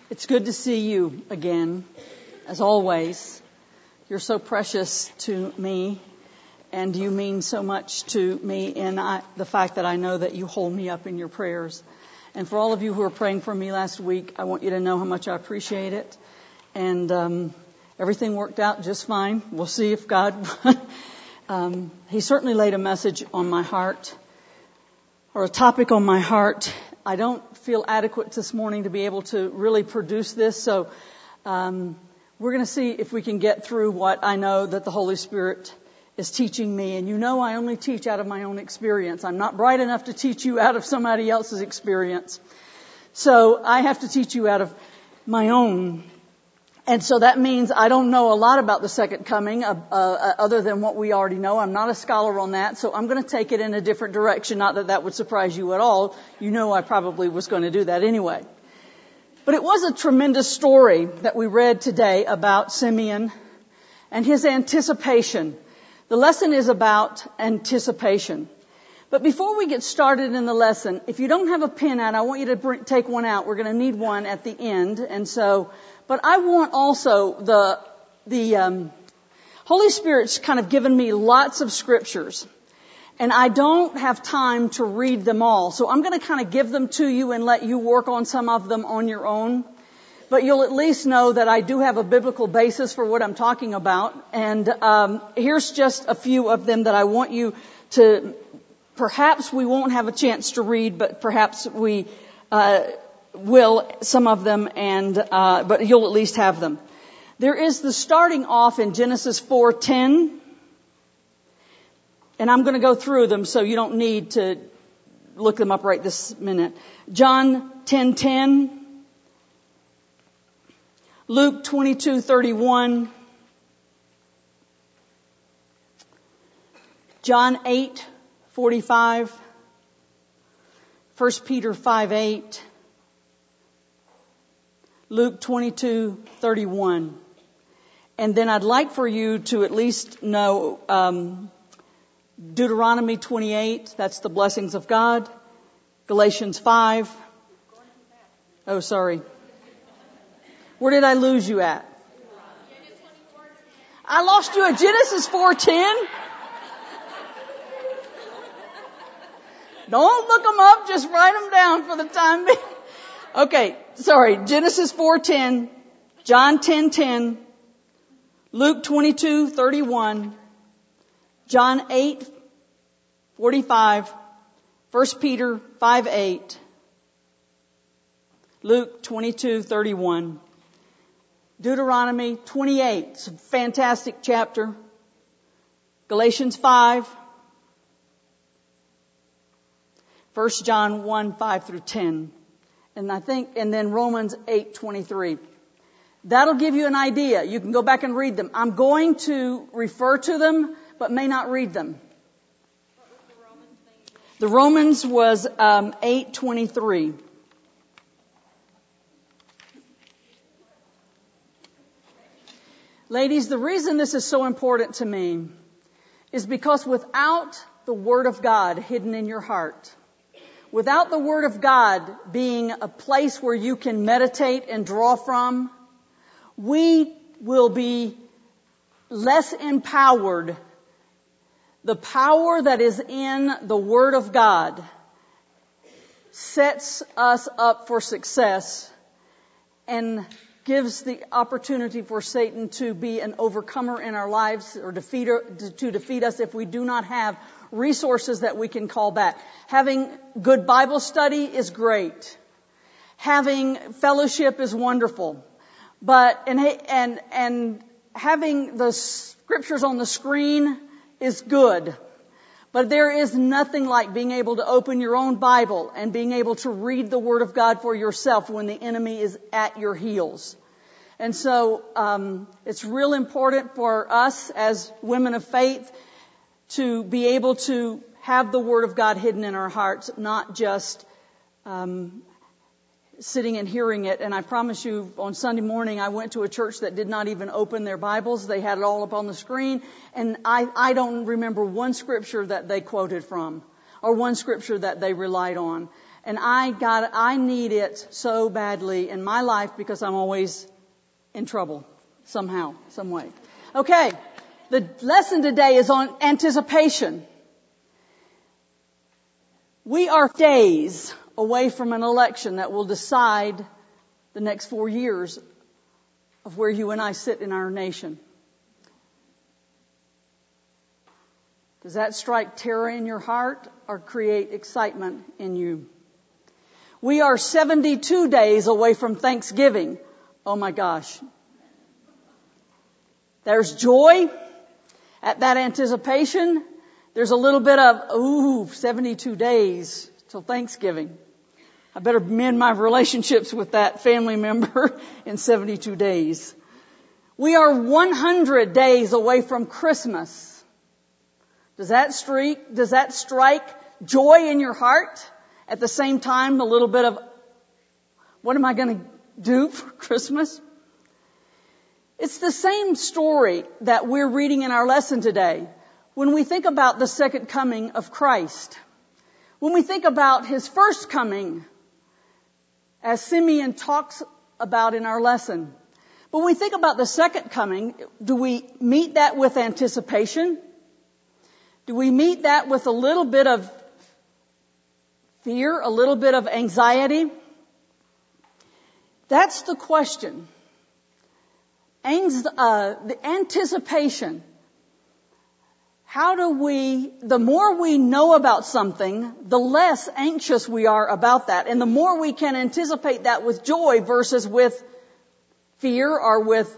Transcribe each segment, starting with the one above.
It's good to see you again, as always. You're so precious to me, and you mean so much to me in the fact that I know that you hold me up in your prayers. And for all of you who were praying for me last week, I want you to know how much I appreciate it. And everything worked out just fine. We'll see if God... He certainly laid a message on my heart, or a topic on my heart. I don't feel adequate this morning to be able to really produce this, so we're going to see if we can get through what I know that the Holy Spirit is teaching me. And you know I only teach out of my own experience. I'm not bright enough to teach you out of somebody else's experience. So I have to teach you out of my own. And so that means I don't know a lot about the second coming other than what we already know. I'm not a scholar on that, so I'm going to take it in a different direction. Not that that would surprise you at all. You know I probably was going to do that anyway. But it was a tremendous story that we read today about Simeon and his anticipation. The lesson is about anticipation. But before we get started in the lesson, if you don't have a pen out, I want you to take one out. We're going to need one at the end. But I want also the Holy Spirit's kind of given me lots of scriptures. And I don't have time to read them all. So I'm going to kind of give them to you and let you work on some of them on your own. But you'll at least know that I do have a biblical basis for what I'm talking about. And here's just a few of them that I want you to... Perhaps we won't have a chance to read, but perhaps we will, some of them, but you'll at least have them. There is the starting off in Genesis 4:10, and I'm going to go through them so you don't need to look them up right this minute. John 10:10, Luke 22:31, John 8:45, 1 Peter 5:8, Luke 22:31. And then I'd like for you to at least know Deuteronomy 28, that's the blessings of God. Galatians 5. Oh, sorry. Where did I lose you at? I lost you at Genesis 4:10. Don't look them up, just write them down for the time being. Okay, sorry. Genesis 4:10, John 10:10, Luke 22:31, John 8:45, 1 Peter 5:8, Luke 22:31, Deuteronomy 28, it's a fantastic chapter, Galatians 5, 1 John 1:5-10. And then Romans 8:23. That'll give you an idea. You can go back and read them. I'm going to refer to them, but may not read them. What was the Romans thing? The Romans was 8:23. Ladies, the reason this is so important to me is because without the Word of God hidden in your heart, without the Word of God being a place where you can meditate and draw from, we will be less empowered. The power that is in the Word of God sets us up for success and gives the opportunity for Satan to be an overcomer in our lives or to defeat us if we do not have resources that we can call back. Having good Bible study is great. Having fellowship is wonderful. But and having the scriptures on the screen is good. But there is nothing like being able to open your own Bible and being able to read the Word of God for yourself when the enemy is at your heels. And so it's real important for us as women of faith to be able to have the Word of God hidden in our hearts, not just sitting and hearing it. And I promise you, on Sunday morning, I went to a church that did not even open their Bibles. They had it all up on the screen. And I don't remember one scripture that they quoted from or one scripture that they relied on. And I need it so badly in my life because I'm always in trouble somehow, some way. Okay. The lesson today is on anticipation. We are days away from an election that will decide the next 4 years of where you and I sit in our nation. Does that strike terror in your heart or create excitement in you? We are 72 days away from Thanksgiving. Oh my gosh. There's joy at that anticipation. There's a little bit of, 72 days till Thanksgiving. I better mend my relationships with that family member in 72 days. We are 100 days away from Christmas. Does that strike joy in your heart? At the same time, a little bit of, what am I going to do for Christmas? It's the same story that we're reading in our lesson today. When we think about the second coming of Christ, when we think about His first coming, as Simeon talks about in our lesson, but when we think about the second coming, do we meet that with anticipation? Do we meet that with a little bit of fear, a little bit of anxiety? That's the question. The anticipation. The more we know about something, the less anxious we are about that. And the more we can anticipate that with joy versus with fear or with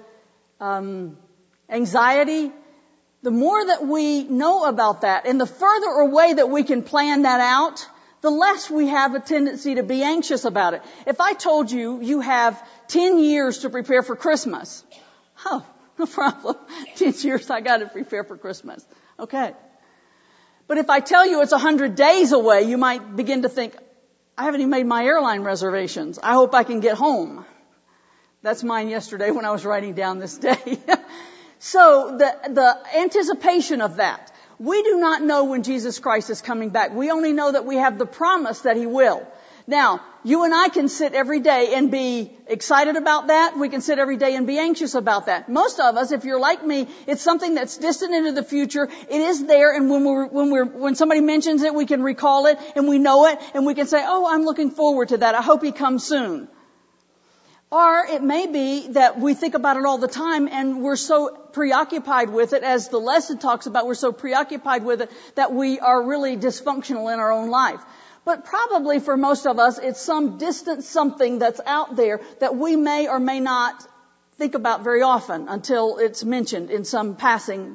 anxiety, the more that we know about that and the further away that we can plan that out, the less we have a tendency to be anxious about it. If I told you you have 10 years to prepare for Christmas, no problem. 10 years I got to prepare for Christmas. Okay. But if I tell you it's 100 days away, you might begin to think, I haven't even made my airline reservations. I hope I can get home. That's mine yesterday when I was writing down this day. So the anticipation of that. We do not know when Jesus Christ is coming back. We only know that we have the promise that He will. Now, you and I can sit every day and be excited about that. We can sit every day and be anxious about that. Most of us, if you're like me, it's something that's distant into the future. It is there, and when somebody mentions it, we can recall it and we know it, and we can say, "Oh, I'm looking forward to that. I hope He comes soon." Or it may be that we think about it all the time and we're so preoccupied with it, as the lesson talks about, we're so preoccupied with it that we are really dysfunctional in our own life. But probably for most of us, it's some distant something that's out there that we may or may not think about very often until it's mentioned in some passing.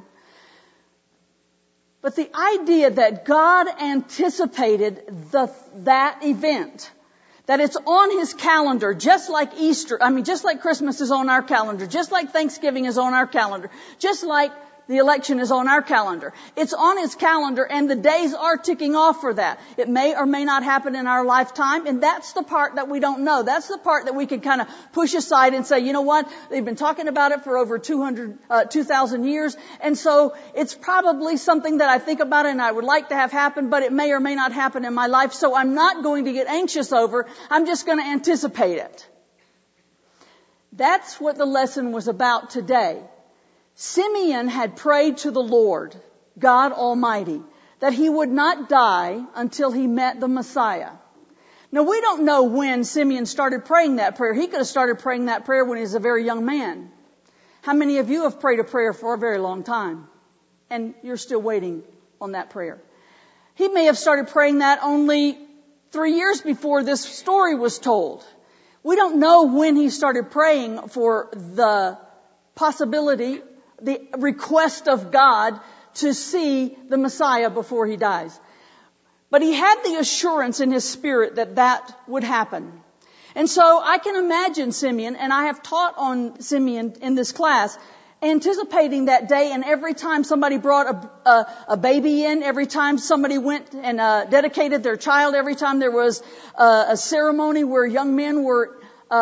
But the idea that God anticipated that event, that it's on His calendar, just like Easter, just like Christmas is on our calendar, just like Thanksgiving is on our calendar, just like the election is on our calendar. It's on His calendar, and the days are ticking off for that. It may or may not happen in our lifetime, and that's the part that we don't know. That's the part that we can kind of push aside and say, you know what? They've been talking about it for over 2,000 years, and so it's probably something that I think about and I would like to have happen, but it may or may not happen in my life, so I'm not going to get anxious over. I'm just going to anticipate it. That's what the lesson was about today. Simeon had prayed to the Lord, God Almighty, that he would not die until he met the Messiah. Now, we don't know when Simeon started praying that prayer. He could have started praying that prayer when he was a very young man. How many of you have prayed a prayer for a very long time and you're still waiting on that prayer? He may have started praying that only 3 years before this story was told. We don't know when he started praying for the possibility, the request of God to see the Messiah before he dies. But he had the assurance in his spirit that that would happen. And so I can imagine Simeon, and I have taught on Simeon in this class, anticipating that day, and every time somebody brought a baby in, every time somebody went and dedicated their child, every time there was a ceremony where young men were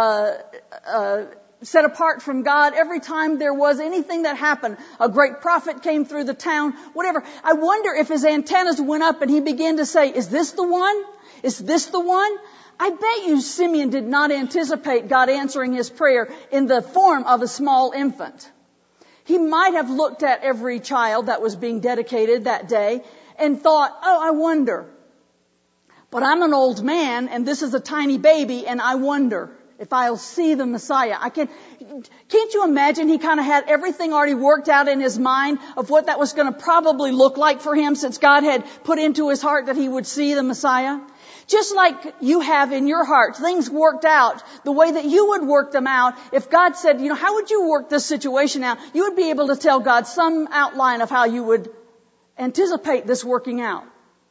set apart from God, every time there was anything that happened, a great prophet came through the town, whatever. I wonder if his antennas went up and he began to say, is this the one? Is this the one? I bet you Simeon did not anticipate God answering his prayer in the form of a small infant. He might have looked at every child that was being dedicated that day and thought, oh, I wonder. But I'm an old man and this is a tiny baby and I wonder if I'll see the Messiah. Can't you imagine he kind of had everything already worked out in his mind of what that was going to probably look like for him since God had put into his heart that he would see the Messiah? Just like you have in your heart, things worked out the way that you would work them out. If God said, how would you work this situation out? You would be able to tell God some outline of how you would anticipate this working out.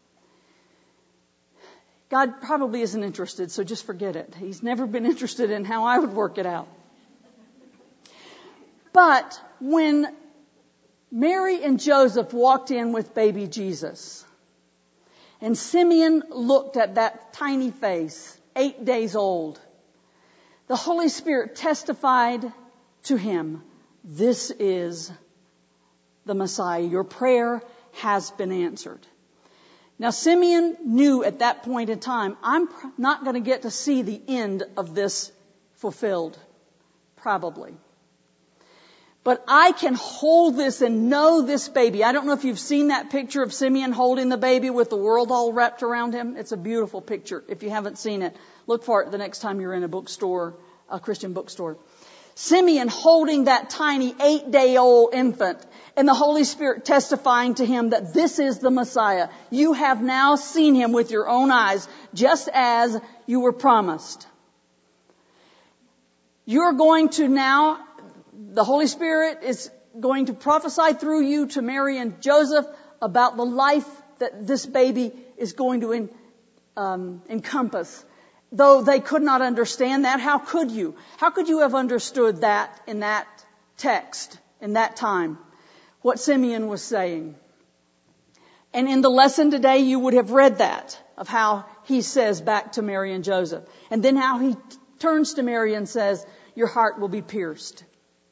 God probably isn't interested, so just forget it. He's never been interested in how I would work it out. But when Mary and Joseph walked in with baby Jesus, and Simeon looked at that tiny face, 8 days old, the Holy Spirit testified to him, this is the Messiah. Your prayer has been answered. Now Simeon knew at that point in time, I'm not going to get to see the end of this fulfilled. Probably. But I can hold this and know this baby. I don't know if you've seen that picture of Simeon holding the baby with the world all wrapped around him. It's a beautiful picture. If you haven't seen it, look for it the next time you're in a bookstore, a Christian bookstore. Simeon holding that tiny 8-day-old infant and the Holy Spirit testifying to him that this is the Messiah. You have now seen him with your own eyes, just as you were promised. You're going to now, the Holy Spirit is going to prophesy through you to Mary and Joseph about the life that this baby is going to encompass. Though they could not understand that, how could you? How could you have understood that in that text, in that time, what Simeon was saying? And in the lesson today, you would have read that, of how he says back to Mary and Joseph. And then how he turns to Mary and says, your heart will be pierced.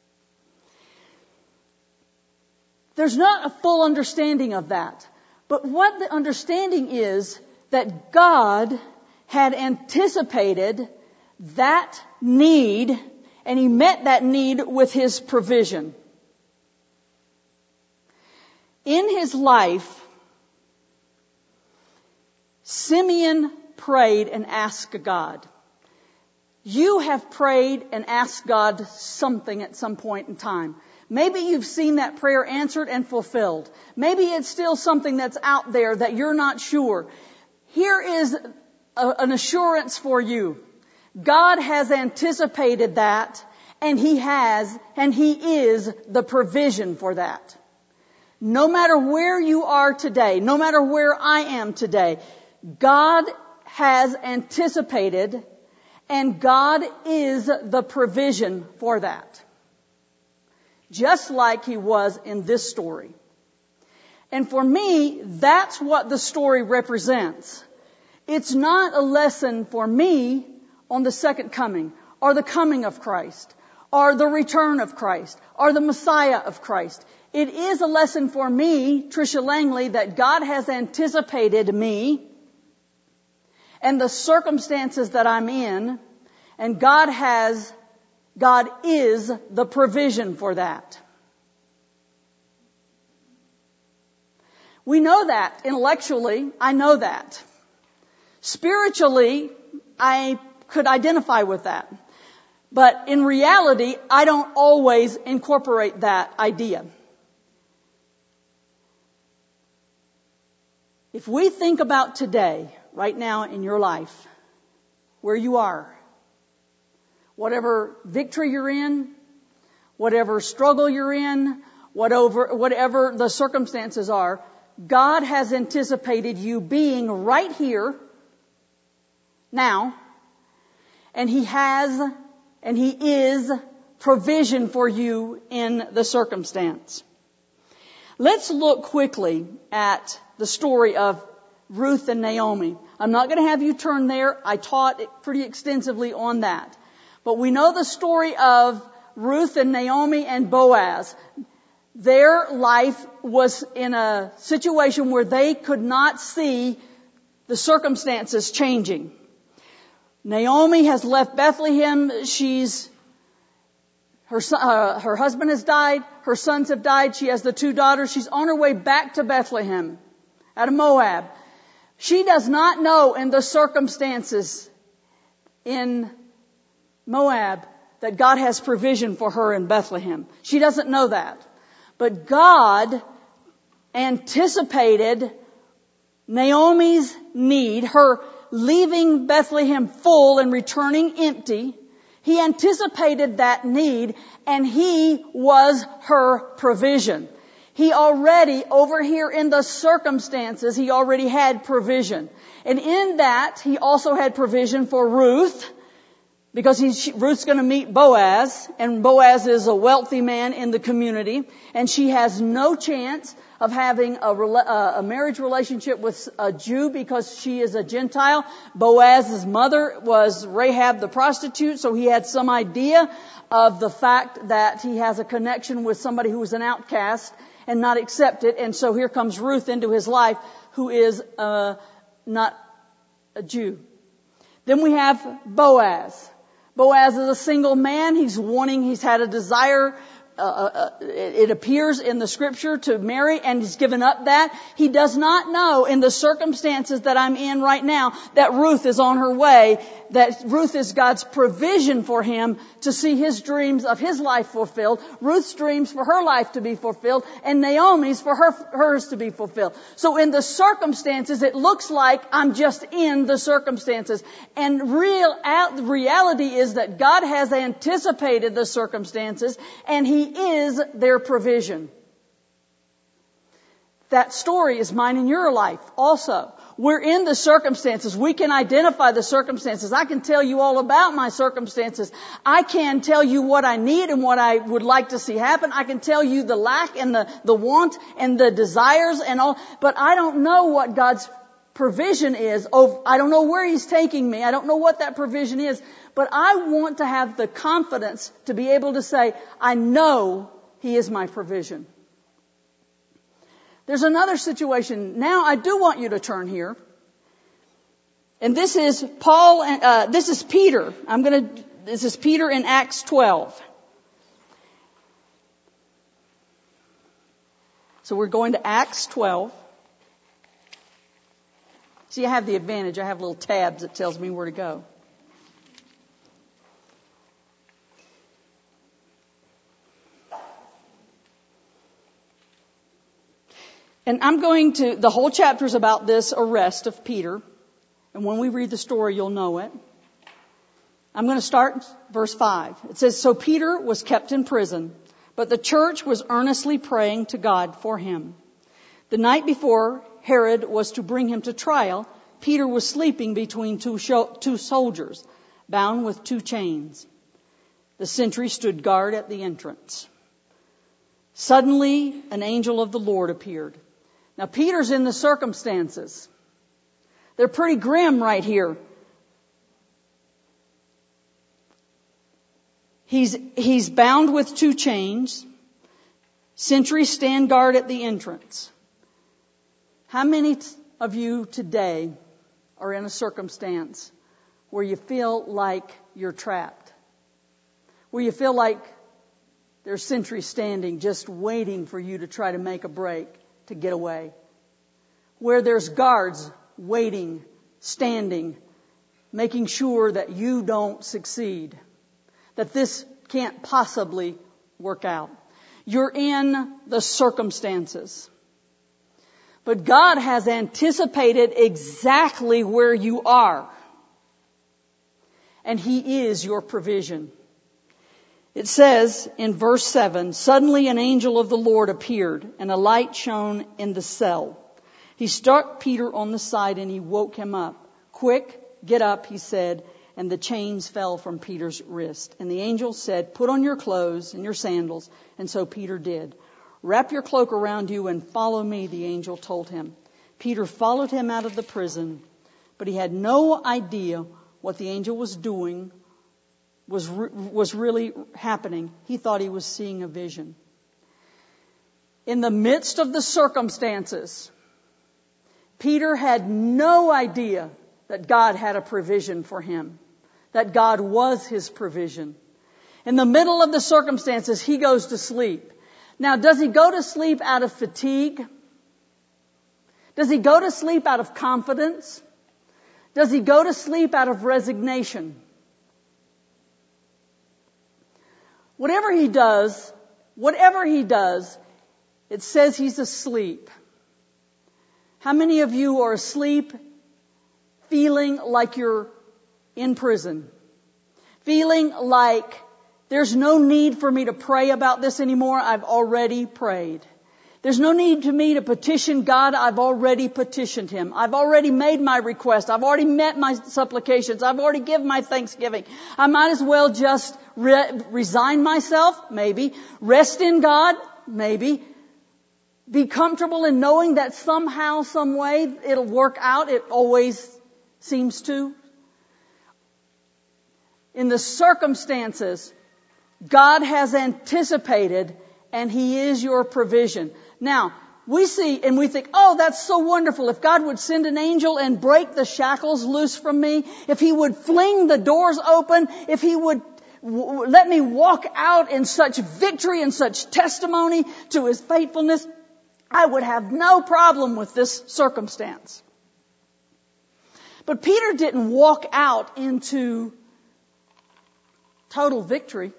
There's not a full understanding of that. But what the understanding is that God had anticipated that need, and he met that need with his provision. In his life, Simeon prayed and asked God. You have prayed and asked God something at some point in time. Maybe you've seen that prayer answered and fulfilled. Maybe it's still something that's out there that you're not sure. Here is an assurance for you. God has anticipated that, and he is the provision for that. No matter where you are today, no matter where I am today, God has anticipated, and God is the provision for that. Just like he was in this story. And for me, that's what the story represents. It's not a lesson for me on the second coming, or the coming of Christ, or the return of Christ, or the Messiah of Christ. It is a lesson for me, Tricia Langley, that God has anticipated me and the circumstances that I'm in, and God is the provision for that. We know that intellectually. I know that. Spiritually, I could identify with that. But in reality, I don't always incorporate that idea. If we think about today, right now in your life, where you are, whatever victory you're in, whatever struggle you're in, whatever the circumstances are, God has anticipated you being right here now, and he is provision for you in the circumstance. Let's look quickly at the story of Ruth and Naomi. I'm not going to have you turn there. I taught pretty extensively on that. But we know the story of Ruth and Naomi and Boaz. Their life was in a situation where they could not see the circumstances changing. Naomi has left Bethlehem. Her husband has died. Her sons have died. She has the 2 daughters. She's on her way back to Bethlehem out of Moab. She does not know in the circumstances in Moab that God has provision for her in Bethlehem. She doesn't know that. But God anticipated Naomi's need, her leaving Bethlehem full and returning empty. He anticipated that need, and He was her provision. He already, over here in the circumstances, He already had provision. And in that, He also had provision for Ruth, because Ruth's going to meet Boaz, and Boaz is a wealthy man in the community, and she has no chance of having a marriage relationship with a Jew because she is a Gentile. Boaz's mother was Rahab the prostitute, so he had some idea of the fact that he has a connection with somebody who was an outcast and not accepted. And so here comes Ruth into his life, who is not a Jew. Then we have Boaz. Boaz is a single man. He's had a desire, it appears in the scripture, to marry, and he's given up that. He does not know in the circumstances that I'm in right now that Ruth is on her way, that Ruth is God's provision for him to see his dreams of his life fulfilled, Ruth's dreams for her life to be fulfilled, and Naomi's for hers to be fulfilled. So in the circumstances, it looks like I'm just in the circumstances. And reality is that God has anticipated the circumstances, and He is their provision. That story is mine in your life also. We're in the circumstances. We can identify the circumstances. I can tell you all about my circumstances. I can tell you what I need and what I would like to see happen. I can tell you the lack and the want and the desires and all. But I don't know what God's provision is. I don't know where He's taking me. I don't know what that provision is. But I want to have the confidence to be able to say, I know He is my provision. There's another situation. Now I do want you to turn here. And this is this is Peter. This is Peter in Acts 12. So we're going to Acts 12. See, I have the advantage. I have little tabs that tells me where to go. And the whole chapter is about this arrest of Peter. And when we read the story, you'll know it. I'm going to start verse 5. It says, So Peter was kept in prison, but the church was earnestly praying to God for him. The night before Herod was to bring him to trial, Peter was sleeping between two soldiers, bound with 2 chains. The sentry stood guard at the entrance. Suddenly, an angel of the Lord appeared. Now, Peter's in the circumstances. They're pretty grim right here. He's bound with 2 chains. Sentries stand guard at the entrance. How many of you today are in a circumstance where you feel like you're trapped? Where you feel like there's sentries standing just waiting for you to try to make a break to get away? Where there's guards waiting, standing, making sure that you don't succeed, that this can't possibly work out. You're in the circumstances. But God has anticipated exactly where you are. And He is your provision. It says in verse 7, Suddenly an angel of the Lord appeared, and a light shone in the cell. He struck Peter on the side, and he woke him up. Quick, get up, he said, and the chains fell from Peter's wrist. And the angel said, Put on your clothes and your sandals. And so Peter did. Wrap your cloak around you and follow me, the angel told him. Peter followed him out of the prison, but he had no idea what the angel was doing was really happening. He thought he was seeing a vision. In the midst of the circumstances, Peter had no idea that God had a provision for him, that God was his provision. In the middle of the circumstances, he goes to sleep. Now, does he go to sleep out of fatigue? Does he go to sleep out of confidence? Does he go to sleep out of resignation? Whatever he does, it says he's asleep. How many of you are asleep feeling like you're in prison? Feeling like there's no need for me to pray about this anymore. I've already prayed. There's no need to me to petition God. I've already petitioned Him. I've already made my request. I've already met my supplications. I've already given my thanksgiving. I might as well just resign myself, maybe. Rest in God, maybe. Be comfortable in knowing that somehow, some way, it'll work out. It always seems to. In the circumstances, God has anticipated, and He is your provision. Now, we see and we think, oh, that's so wonderful. If God would send an angel and break the shackles loose from me, if He would fling the doors open, if He would let me walk out in such victory and such testimony to His faithfulness, I would have no problem with this circumstance. But Peter didn't walk out into total victory.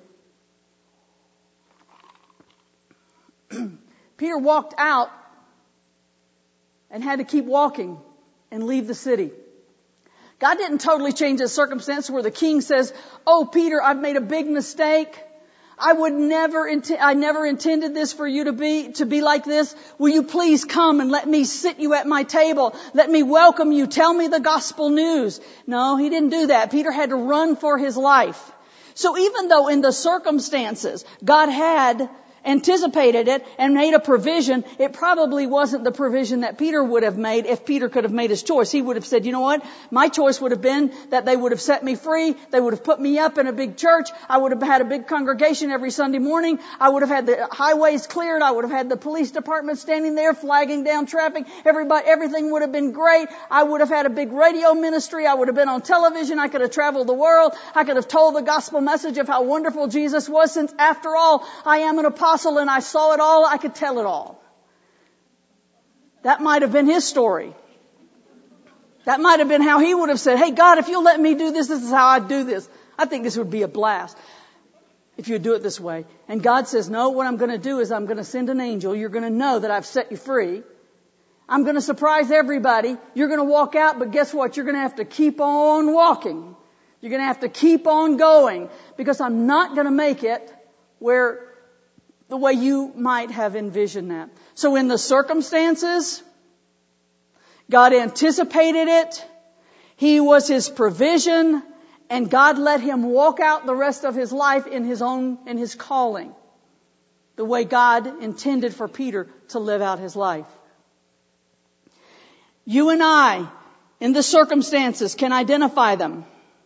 Peter walked out and had to keep walking and leave the city. God didn't totally change his circumstance where the king says, oh, Peter, I've made a big mistake. I never intended this for you to be like this. Will you please come and let me sit you at my table? Let me welcome you. Tell me the gospel news. No, he didn't do that. Peter had to run for his life. So even though in the circumstances God had anticipated it and made a provision, it probably wasn't the provision that Peter would have made if Peter could have made his choice. He would have said, you know what? My choice would have been that they would have set me free. They would have put me up in a big church. I would have had a big congregation every Sunday morning. I would have had the highways cleared. I would have had the police department standing there flagging down traffic. Everything would have been great. I would have had a big radio ministry. I would have been on television. I could have traveled the world. I could have told the gospel message of how wonderful Jesus was, since after all, I am an apostle and I saw it all. I could tell it all. That might have been his story. That might have been how he would have said, hey, God, if you'll let me do this, this is how I do this. I think this would be a blast if you would do it this way. And God says, no, what I'm going to do is I'm going to send an angel. You're going to know that I've set you free. I'm going to surprise everybody. You're going to walk out, but guess what? You're going to have to keep on walking. You're going to have to keep on going, because I'm not going to make it where the way you might have envisioned that. So in the circumstances, God anticipated it. He was his provision, and God let him walk out the rest of his life in his calling, the way God intended for Peter to live out his life. You and I, in the circumstances, can identify them.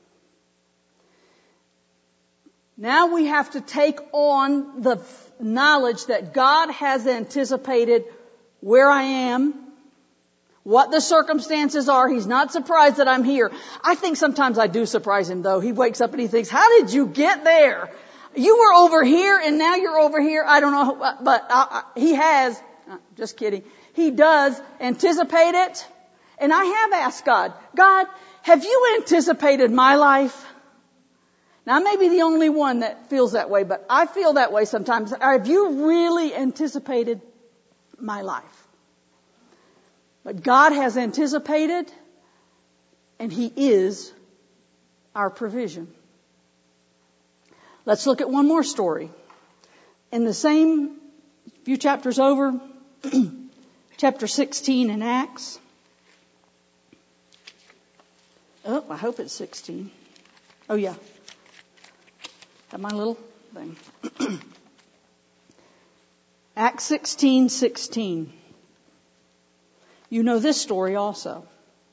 Now we have to take on the knowledge that God has anticipated where I am, what the circumstances are. He's not surprised that I'm here. I think sometimes I do surprise him, though. He wakes up and he thinks, how did you get there? You were over here and now you're over here. I don't know, but he has, just kidding. He does anticipate it. And I have asked God, have you anticipated my life? Now, I may be the only one that feels that way, but I feel that way sometimes. Have you really anticipated my life? But God has anticipated, and He is our provision. Let's look at one more story. In the same few chapters over, chapter 16 in Acts. Oh, I hope it's 16. Oh, yeah. Got my little thing. Acts 16:16. You know this story also.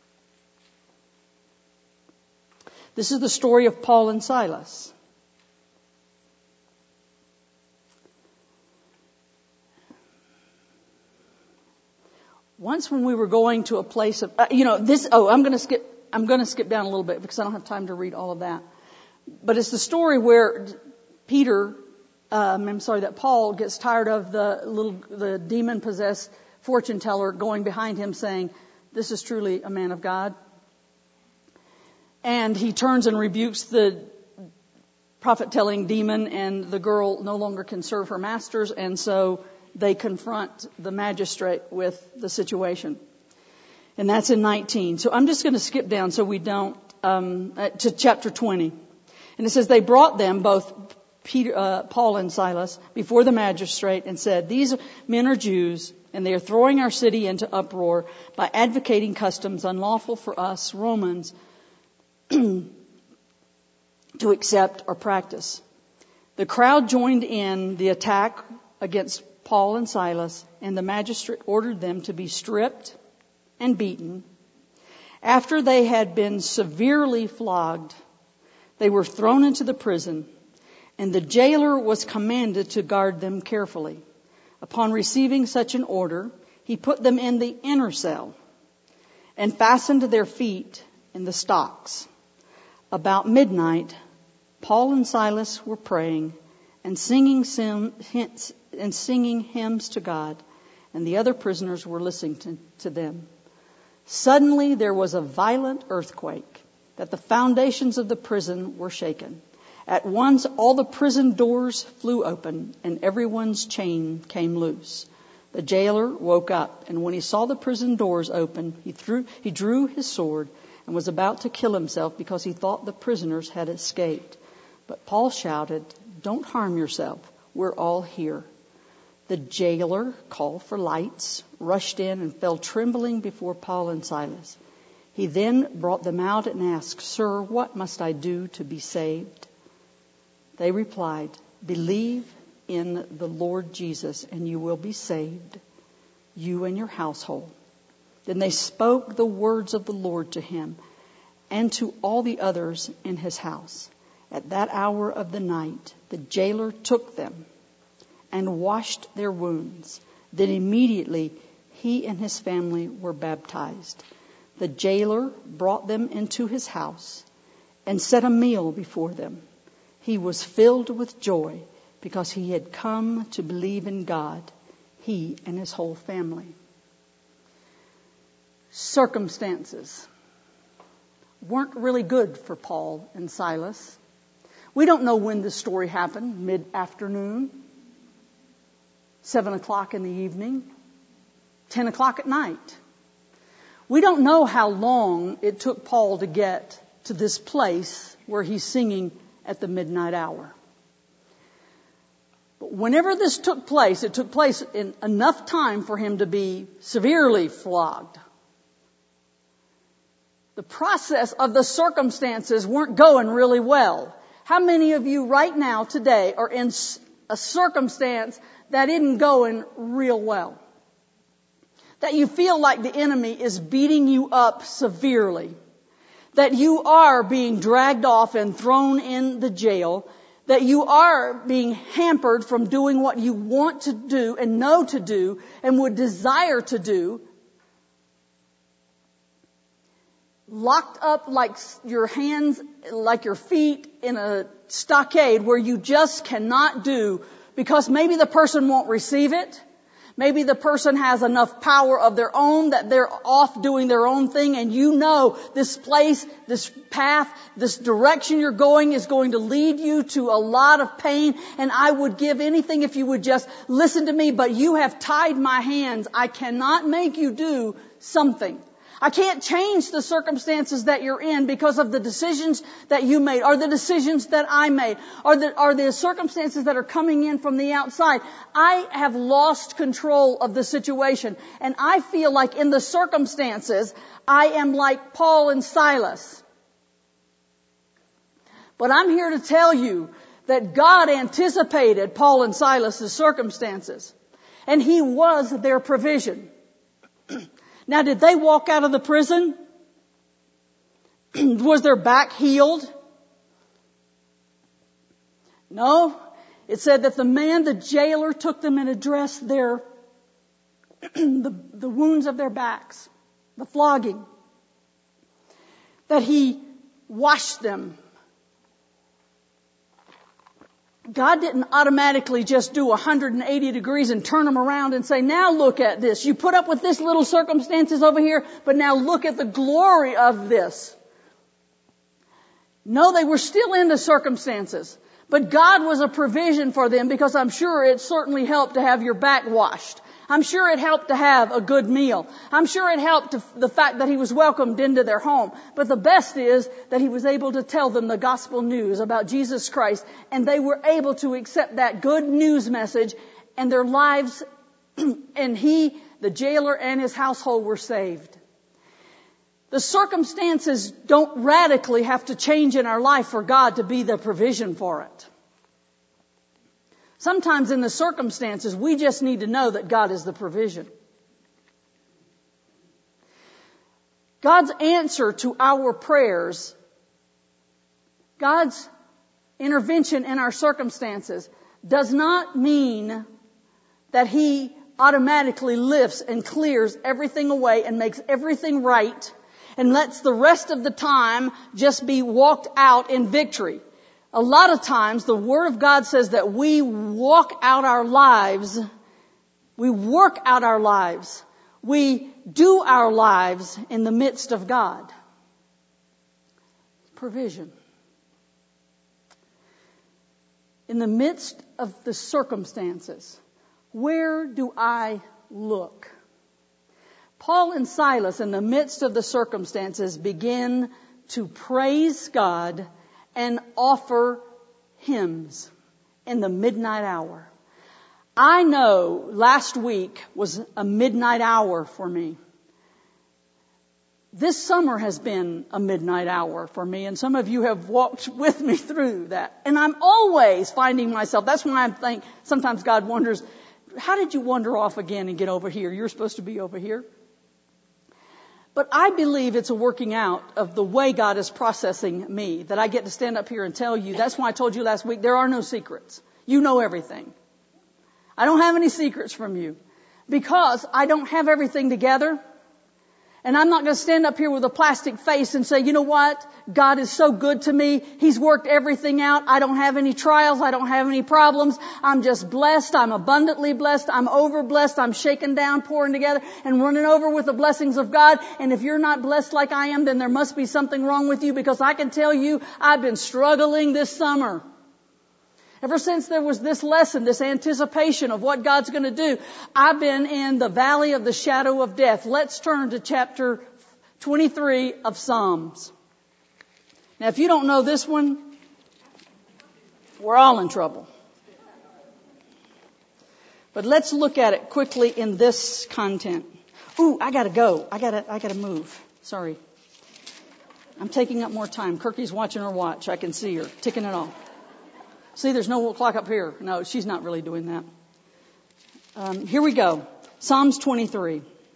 This is the story of Paul and Silas. once when we were going to a place of, I'm going to skip down a little bit because I don't have time to read all of that. But it's the story where that Paul gets tired of the demon-possessed fortune teller going behind him saying, "This is truly a man of God." And he turns and rebukes the prophet-telling demon, and the girl no longer can serve her masters, and so they confront the magistrate with the situation. And that's in 19. So I'm just going to skip down so we don't, to chapter 20. And it says, they brought them, both Paul and Silas, before the magistrate and said, "These men are Jews, and they are throwing our city into uproar by advocating customs unlawful for us Romans to accept or practice." The crowd joined in the attack against Paul and Silas, and the magistrate ordered them to be stripped and beaten. After they had been severely flogged, they were thrown into the prison, and the jailer was commanded to guard them carefully. Upon receiving such an order, he put them in the inner cell and fastened their feet in the stocks. About midnight, Paul and Silas were praying and singing hymns to God, and the other prisoners were listening to them. Suddenly there was a violent earthquake, that the foundations of the prison were shaken. At once all the prison doors flew open, and everyone's chain came loose. The jailer woke up, and when he saw the prison doors open, he drew his sword and was about to kill himself because he thought the prisoners had escaped. But Paul shouted, "Don't harm yourself. We're all here." The jailer called for lights, rushed in, and fell trembling before Paul and Silas. He then brought them out and asked, "Sir, what must I do to be saved?" They replied, "Believe in the Lord Jesus, and you will be saved, you and your household." Then they spoke the words of the Lord to him and to all the others in his house. At that hour of the night, the jailer took them and washed their wounds. Then immediately he and his family were baptized. The jailer brought them into his house and set a meal before them. He was filled with joy because he had come to believe in God, he and his whole family. Circumstances weren't really good for Paul and Silas. We don't know when this story happened, mid-afternoon, 7 o'clock in the evening, 10 o'clock at night. We don't know how long it took Paul to get to this place where he's singing at the midnight hour. But whenever this took place, it took place in enough time for him to be severely flogged. The process of the circumstances weren't going really well. How many of you right now today are in a circumstance that isn't going real well? That you feel like the enemy is beating you up severely. That you are being dragged off and thrown in the jail. That you are being hampered from doing what you want to do and know to do and would desire to do. Locked up like your hands, like your feet in a stockade where you just cannot do because maybe the person won't receive it. Maybe the person has enough power of their own that they're off doing their own thing, and you know this place, this path, this direction you're going is going to lead you to a lot of pain, and I would give anything if you would just listen to me, but you have tied my hands. I cannot make you do something. I can't change the circumstances that you're in because of the decisions that you made or the decisions that I made or the circumstances that are coming in from the outside. I have lost control of the situation, and I feel like in the circumstances I am like Paul and Silas. But I'm here to tell you that God anticipated Paul and Silas' circumstances, and He was their provision. Now, did they walk out of the prison? Was their back healed? No. It said that the jailer took them and addressed their the wounds of their backs, the flogging, that He washed them. God didn't automatically just do 180 degrees and turn them around and say, now look at this. You put up with this little circumstances over here, but now look at the glory of this. No, they were still in the circumstances. But God was a provision for them, because I'm sure it certainly helped to have your back washed. I'm sure it helped to have a good meal. I'm sure it helped the fact that He was welcomed into their home. But the best is that He was able to tell them the gospel news about Jesus Christ, and they were able to accept that good news message, and their lives, and he, the jailer, and his household were saved. The circumstances don't radically have to change in our life for God to be the provision for it. Sometimes in the circumstances, we just need to know that God is the provision. God's answer to our prayers, God's intervention in our circumstances, does not mean that He automatically lifts and clears everything away and makes everything right and lets the rest of the time just be walked out in victory. A lot of times the Word of God says that we walk out our lives, we work out our lives, we do our lives in the midst of God. Provision. In the midst of the circumstances, where do I look? Paul and Silas, in the midst of the circumstances, begin to praise God and offer hymns in the midnight hour. I know last week was a midnight hour for me. This summer has been a midnight hour for me, and some of you have walked with me through that. And I'm always finding myself, that's when I think, sometimes God wonders, how did you wander off again and get over here? You're supposed to be over here. But I believe it's a working out of the way God is processing me, that I get to stand up here and tell you. That's why I told you last week, there are no secrets. You know everything. I don't have any secrets from you, because I don't have everything together. And I'm not going to stand up here with a plastic face and say, you know what? God is so good to me. He's worked everything out. I don't have any trials. I don't have any problems. I'm just blessed. I'm abundantly blessed. I'm over blessed. I'm shaken down, pouring together, and running over with the blessings of God. And if you're not blessed like I am, then there must be something wrong with you, because I can tell you I've been struggling this summer. Ever since there was this lesson, this anticipation of what God's going to do, I've been in the valley of the shadow of death. Let's turn to chapter 23 of Psalms. Now, if you don't know this one, we're all in trouble. But let's look at it quickly in this content. Ooh, I gotta go. I gotta move. Sorry. I'm taking up more time. Kirky's watching her watch. I can see her ticking it off. See, there's no clock up here. No, she's not really doing that. Here we go. Psalms 23.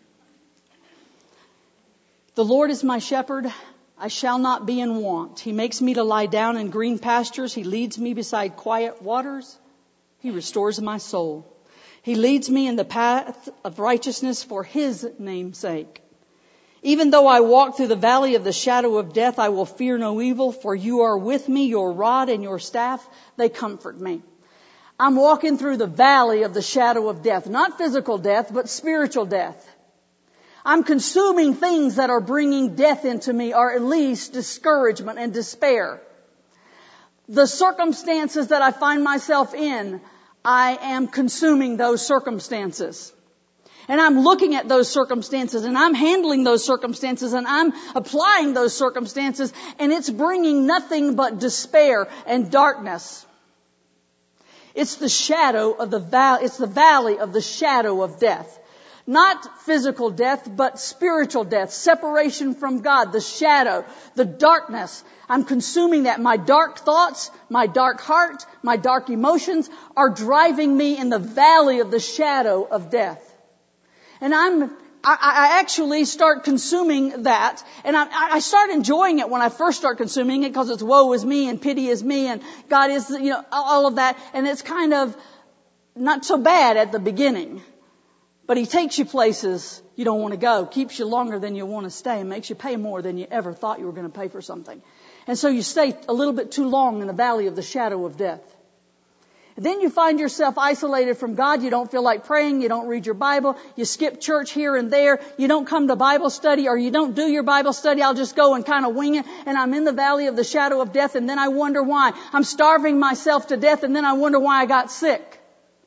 The Lord is my shepherd. I shall not be in want. He makes me to lie down in green pastures. He leads me beside quiet waters. He restores my soul. He leads me in the path of righteousness for His name's sake. Even though I walk through the valley of the shadow of death, I will fear no evil, for you are with me, your rod and your staff, they comfort me. I'm walking through the valley of the shadow of death, not physical death, but spiritual death. I'm consuming things that are bringing death into me, or at least discouragement and despair. The circumstances that I find myself in, I am consuming those circumstances. And I'm looking at those circumstances, and I'm handling those circumstances, and I'm applying those circumstances, and it's bringing nothing but despair and darkness. It's the shadow of the valley, it's the valley of the shadow of death. Not physical death, but spiritual death, separation from God, the shadow, the darkness. I'm consuming that. My dark thoughts, my dark heart, my dark emotions are driving me in the valley of the shadow of death. And I actually start consuming that, and I start enjoying it when I first start consuming it, because it's woe is me and pity is me and God is, all of that, and it's kind of not so bad at the beginning. But He takes you places you don't want to go, keeps you longer than you want to stay, and makes you pay more than you ever thought you were going to pay for something. And so you stay a little bit too long in the valley of the shadow of death. And then you find yourself isolated from God. You don't feel like praying. You don't read your Bible. You skip church here and there. You don't come to Bible study, or you don't do your Bible study. I'll just go and kind of wing it. And I'm in the valley of the shadow of death. And then I wonder why. I'm starving myself to death. And then I wonder why I got sick.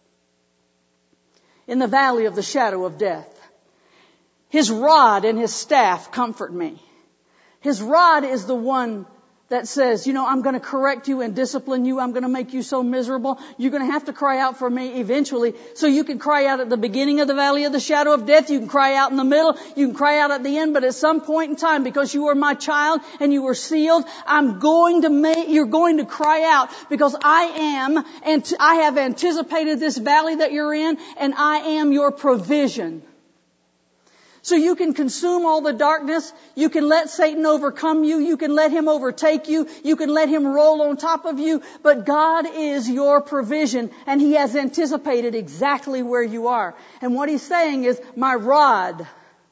In the valley of the shadow of death. His rod and His staff comfort me. His rod is the one that says, I'm going to correct you and discipline you. I'm going to make you so miserable. You're going to have to cry out for me eventually. So you can cry out at the beginning of the valley of the shadow of death. You can cry out in the middle. You can cry out at the end. But at some point in time, because you are my child and you were sealed, you're going to cry out, because I have anticipated this valley that you're in, and I am your provision. So you can consume all the darkness. You can let Satan overcome you. You can let him overtake you. You can let him roll on top of you. But God is your provision, and He has anticipated exactly where you are. And what He's saying is, my rod,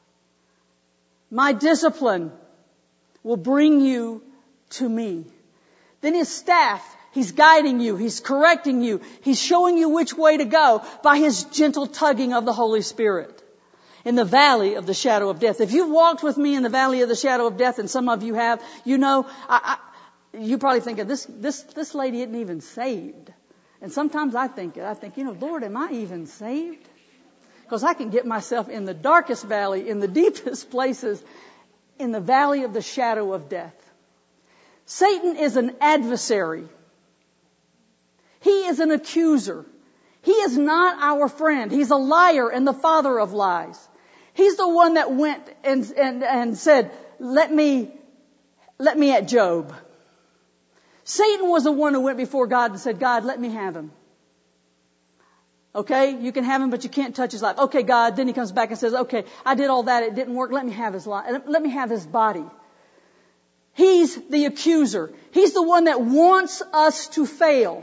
my discipline will bring you to me. Then His staff, He's guiding you. He's correcting you. He's showing you which way to go by His gentle tugging of the Holy Spirit. In the valley of the shadow of death. If you've walked with me in the valley of the shadow of death, and some of you have, you probably think of this lady isn't even saved. And sometimes I think, Lord, am I even saved? Because I can get myself in the darkest valley, in the deepest places, in the valley of the shadow of death. Satan is an adversary. He is an accuser. He is not our friend. He's a liar and the father of lies. He's the one that went and said, let me at Job. Satan was the one who went before God and said, God, let me have him. Okay, you can have him, but you can't touch his life. Okay, God. Then he comes back and says, okay, I did all that. It didn't work. Let me have his life. Let me have his body. He's the accuser. He's the one that wants us to fail.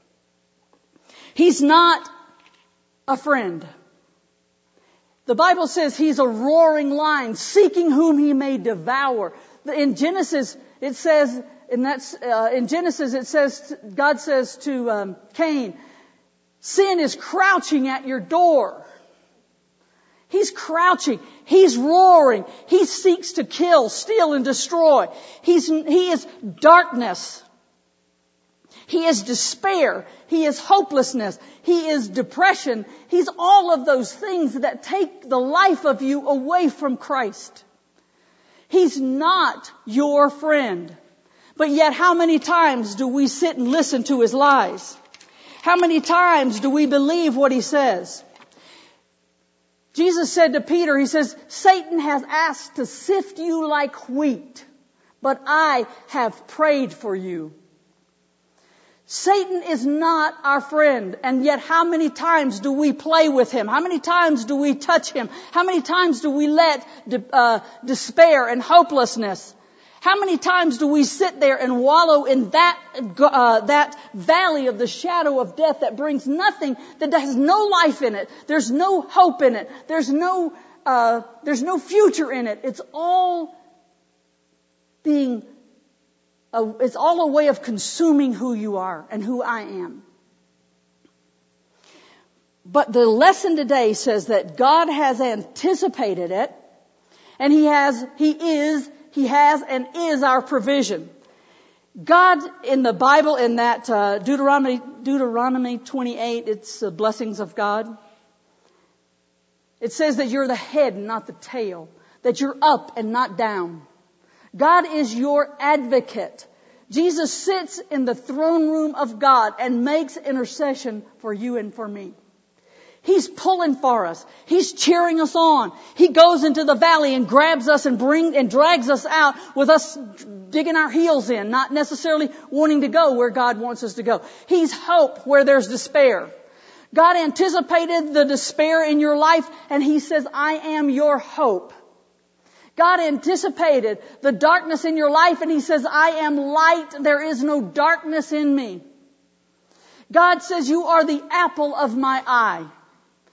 He's not a friend. The Bible says he's a roaring lion, seeking whom he may devour. In Genesis, it says, God says to Cain, sin is crouching at your door. He's crouching. He's roaring. He seeks to kill, steal, and destroy. He is darkness. He is despair. He is hopelessness. He is depression. He's all of those things that take the life of you away from Christ. He's not your friend. But yet how many times do we sit and listen to his lies? How many times do we believe what he says? Jesus said to Peter, He says, Satan has asked to sift you like wheat, but I have prayed for you. Satan is not our friend, and yet how many times do we play with him? How many times do we touch him? How many times do we let despair and hopelessness? How many times do we sit there and wallow in that valley of the shadow of death that brings nothing, that has no life in it? There's no hope in it. There's no future in it. It's all a way of consuming who you are and who I am. But the lesson today says that God has anticipated it, and He has and is our provision. God in the Bible, in that Deuteronomy 28, it's the blessings of God. It says that you're the head and not the tail, that you're up and not down. God is your advocate. Jesus sits in the throne room of God and makes intercession for you and for me. He's pulling for us. He's cheering us on. He goes into the valley and grabs us and drags us out with us digging our heels in, not necessarily wanting to go where God wants us to go. He's hope where there's despair. God anticipated the despair in your life, and He says, I am your hope. God anticipated the darkness in your life, and He says, I am light. There is no darkness in me. God says, you are the apple of my eye.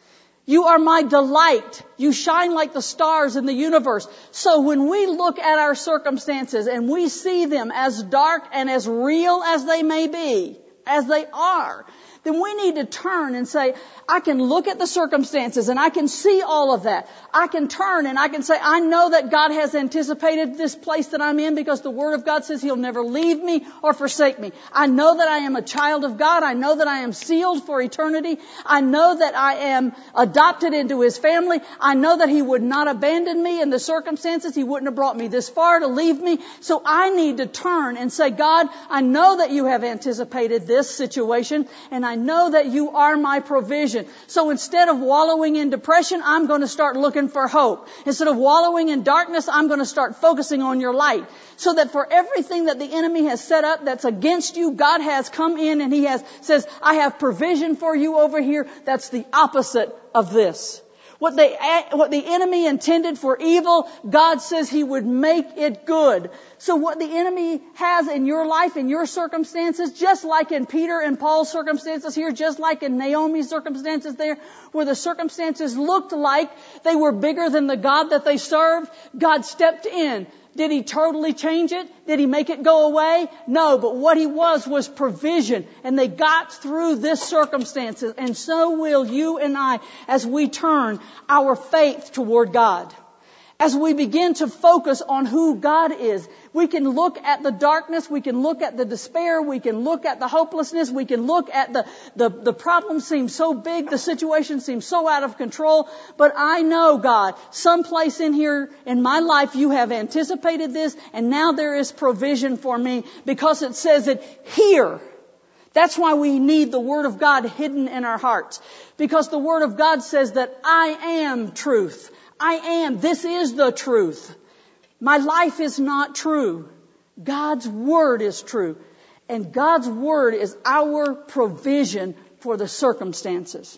You are my delight. You shine like the stars in the universe. So when we look at our circumstances and we see them as dark and as real as they may be, as they are, then we need to turn and say, I can look at the circumstances and I can see all of that. I can turn and I can say, I know that God has anticipated this place that I'm in because the Word of God says He'll never leave me or forsake me. I know that I am a child of God. I know that I am sealed for eternity. I know that I am adopted into His family. I know that He would not abandon me in the circumstances. He wouldn't have brought me this far to leave me. So I need to turn and say, God, I know that You have anticipated this situation and I know that You are my provision. So instead of wallowing in depression, I'm going to start looking for hope. Instead of wallowing in darkness, I'm going to start focusing on Your light. So that for everything that the enemy has set up that's against you, God has come in and He says, I have provision for you over here. That's the opposite of this. What the enemy intended for evil, God says He would make it good. So what the enemy has in your life, in your circumstances, just like in Peter and Paul's circumstances here, just like in Naomi's circumstances there, where the circumstances looked like they were bigger than the God that they served, God stepped in. Did He totally change it? Did He make it go away? No, but what He was provision. And they got through this circumstances. And so will you and I as we turn our faith toward God. As we begin to focus on who God is, we can look at the darkness, we can look at the despair, we can look at the hopelessness, we can look at the problem seems so big, the situation seems so out of control. But I know, God, someplace in here in my life You have anticipated this and now there is provision for me because it says it here. That's why we need the Word of God hidden in our hearts. Because the Word of God says that I am truth. This is the truth. My life is not true. God's Word is true. And God's Word is our provision for the circumstances.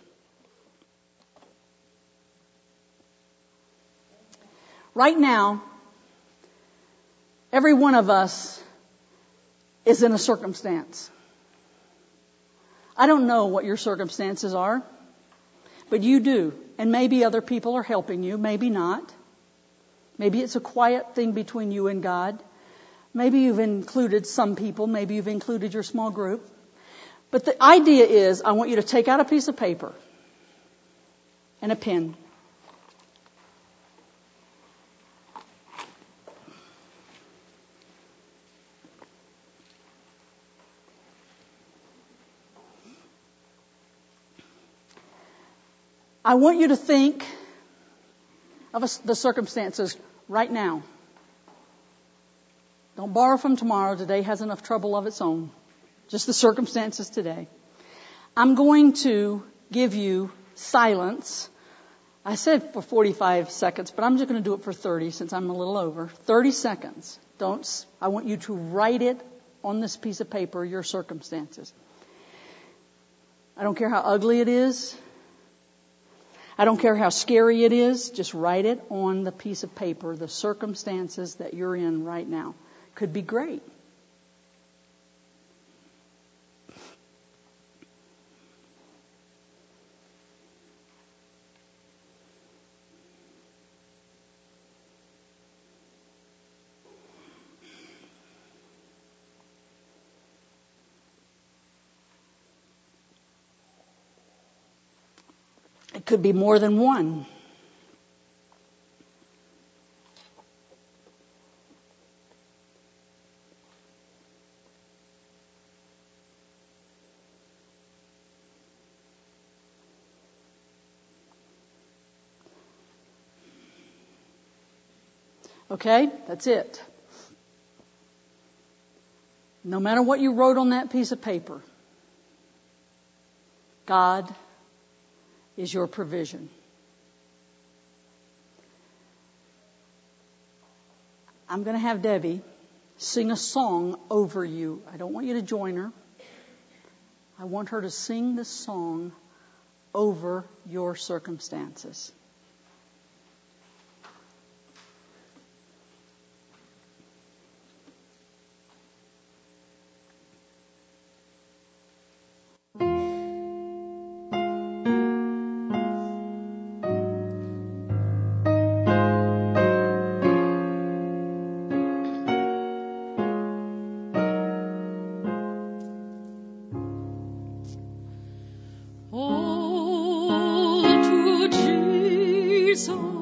Right now, every one of us is in a circumstance. I don't know what your circumstances are, but you do. And maybe other people are helping you, maybe not. Maybe it's a quiet thing between you and God. Maybe you've included some people, maybe you've included your small group. But the idea is, I want you to take out a piece of paper and a pen. I want you to think of the circumstances right now. Don't borrow from tomorrow. Today has enough trouble of its own. Just the circumstances today. I'm going to give you silence. I said for 45 seconds, but I'm just going to do it for 30 since I'm a little over. 30 seconds. I want you to write it on this piece of paper, your circumstances. I don't care how ugly it is. I don't care how scary it is. Just write it on the piece of paper, the circumstances that you're in right now. Could be great. It could be more than one. Okay, that's it. No matter what you wrote on that piece of paper, God is your provision. I'm going to have Debbie sing a song over you. I don't want you to join her. I want her to sing this song over your circumstances. All to Jesus.